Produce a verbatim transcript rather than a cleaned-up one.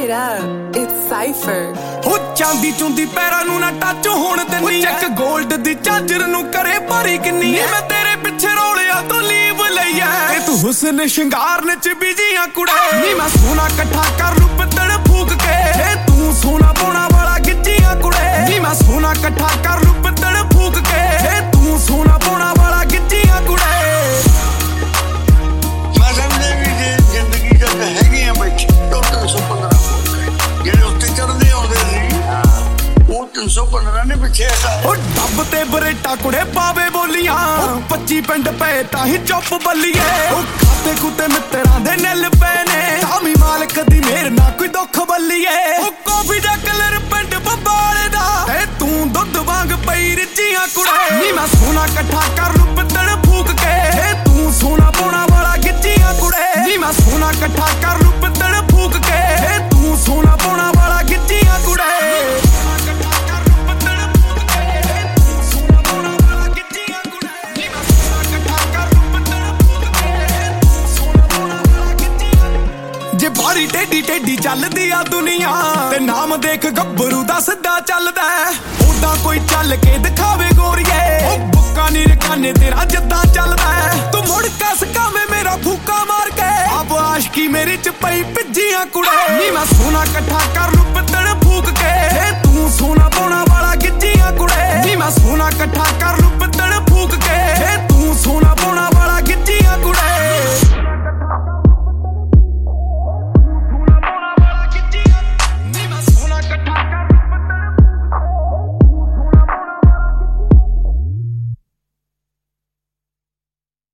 it up, it's Cypher. ਹੋ ਚਾਂਦੀ ਚੁੰਦੀ ਪੈਰਾਂ ਨੂੰ ਨਾ ਟੱਚ ਹੋਣ ਦਿੰਨੀ ਚੱਕ ਗੋਲਡ ਦੀ ਝਾਂਜਰ ਨੂੰ ਕਰੇ ਭਾਰੀ ਕਿੰਨੀ ਐ ਮੈਂ ਤੇਰੇ ਪਿੱਛੇ ਰੋਲਿਆ ਤੋਂ ਲੀਵ ਲਈ ਐ ਤੂੰ ਹੁਸਨ ਸ਼ਿੰਗਾਰਨ ਚ ਬਿਜੀਆਂ ਕੁੜੇ ਨੀ ਮੈਂ ਸੋਨਾ ਇਕੱਠਾ ਕਰ ਲੂ ਪਿੱਤਲ ਫੂਕ ਕੇ ਤੂੰ ਸੋਨਾ ਪਾਉਣਾ ਵਾਲਾ ਗਿੱਜੀਆਂ ਕੁੜੇ ਨੀ ਮੈਂ ਸੋਨਾ ਇਕੱਠਾ ਕਰ ਲੂ ਪਿੱਤਲ ਫੂਕ ਕੇ ਤੂੰ ਸੋਨਾ ਪਾਉਣਾ ਵਾਲਾ ਗਿੱਜੀਆਂ ਕੁੜੇ ਮੈਂ ਸਮਝੇ ਵੀ ਜੇ ਜ਼ਿੰਦਗੀ ਚ ਹੈਗੀਆਂ ਬੈਠੀ ਤਿੰਨ ਸੌ ਪੰਦਰਾਂ ਜਿਹੜੇ ਉੱਤੇ ਚੜਦੇ ਆਉਂਦੇ ਸੀ ਉਹ ਤਿੰਨ ਸੌ ਪੰਦਰਾਂ ਨੇ ਪਿੱਛੇ ਉਹ ਡੱਬ ਤੇ ਬਰੇਟਾ ਕੁੜੇ ਪਾਵੇ ਬੋਲੀਆਂ ਪੱਚੀ ਪਿੰਡ ਪਏ ਤਾਂ ਹੀ ਚੁੱਪ ਬੱਲੀਏ ਉਹ ਖਾਤੇ ਕੁੱਤੇ ਮਿੱਤਰਾਂ ਦੇ ਨਿੱਲ ਪਏ ਨੇ ਸਾਮੀ ਮਾਲਕ ਦੀ ਮੇਰ ਨਾ ਕੋਈ ਦੁੱਖ ਬੱਲੀਏ ਉਹ ਕਾਫੀ ਦਾ ਕਲਰ ਪਿੰਡ ਬੱਬਾਲੇ ਦਾ ਤੇ ਤੂੰ ਦੁੱਧ ਵਾਂਗ ਪਈ ਰਿੱਚੀਆਂ ਕੁੜੇ ਨੀ ਮੈਂ ਸੋਨਾ ਇਕੱਠਾ ਕਰ ਲੂ ਪਿੱਤਲ ਫੂਕ ਕੇ ਤੂੰ ਸੋਨਾ ਪਾਉਣਾ ਵਾਲਾ ਗਿੱਜੀਆਂ ਕੁੜੇ ਨੀ ਮੈਂ ਸੋਨਾ ਇਕੱਠਾ ਕਰ ਲੂ ਪਿੱਤਲ ਫੂਕ ਕੇ ਤੂੰ ਸੋਨਾ ਪਾਉਣਾ ਵਾਲਾ ਗਿੱਜੀਆਂ ਕੁੜੇ ਜੇ ਬਾਰੀ ਟੇਡੀ ਟੇਡੀ ਚੱਲਦੀ ਆ ਦੁਨੀਆ ਤੇ ਨਾਮ ਦੇਖ ਗੱਭਰੂ ਦਾ ਸਿੱਧਾ ਚੱਲਦਾ ਉਦਾਂ ਕੋਈ ਚੱਲ ਕੇ ਦਿਖਾਵੇ ਗੋਰੀਏ ਉਹ ਬੁੱਕਾ ਨੀ ਰਕਾਨੇ ਤੇਰਾ ਜਿੱਦਾਂ ਚੱਲਦਾ ਤੂੰ ਮੁੜ ਕਸ ਕਾਵੇਂ ਮੇਰਾ ਫੂਕਾ ਮਾਰ ਕੇ ਆਪ ਆਸ਼ਕੀ ਮੇਰੀ ਚ ਪਈ ਭਿੱਜੀਆਂ ਕੁੜੇ ਨੀ ਮੈਂ ਸੋਨਾ ਇਕੱਠਾ ਕਰ ਲੂ ਪਿੱਤਲ ਫੂਕ ਕੇ ਤੂੰ ਸੋਨਾ ਪਾਉਣਾ ਵਾਲਾ ਗਿੱਜੀਆਂ ਕੁੜੇ ਨੀ ਮੈਂ ਸੋਨਾ ਇਕੱਠਾ ਕਰ